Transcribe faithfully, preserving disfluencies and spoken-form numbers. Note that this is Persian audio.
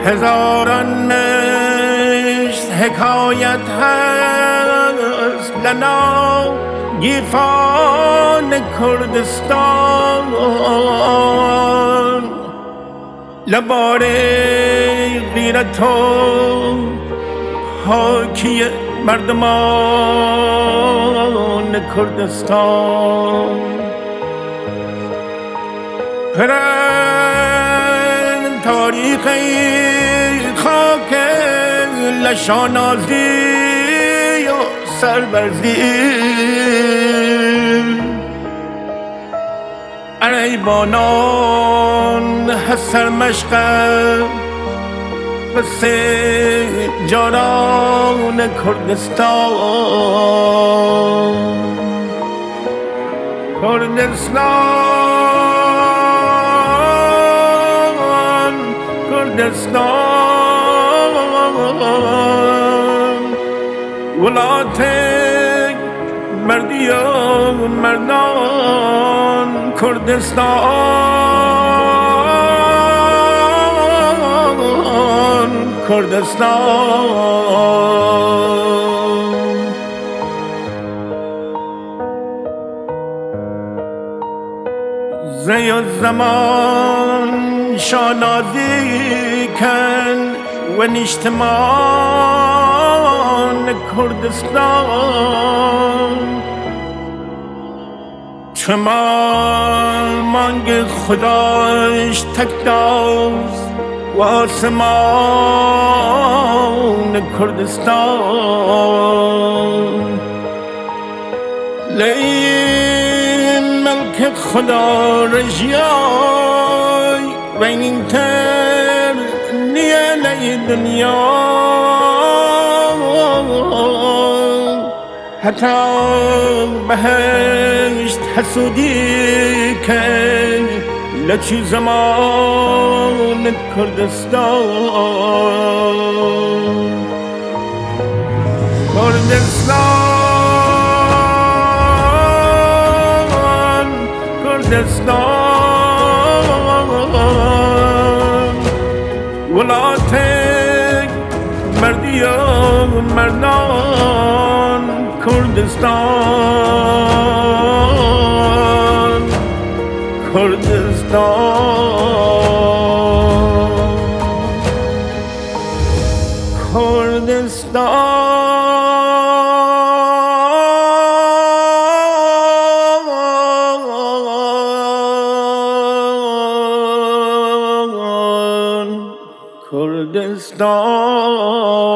هزاران مشت حکایت هست لنا گیفان کردستان، لبار غیرت و حاکی مردمان کردستان. پرند تاریخی خاک لشانازی و سربرزی، عریبانان حسر مشقه قصه جاران کردستان. کردستان کردستان ولات مردی و مردان کردستان کردستان. زی و زمان شانازی کن و نیشتمان کردستان. چمان مانگ خداش تکداز و آسمان کردستان. لی ملک خدا رجیای و این تر نیه لی دنیا، حتی بهشت حسودی کن لچی زمان کردستان. کردستان کردستان ولات مردی و مردان کردستان کردستان کردستان کردستان.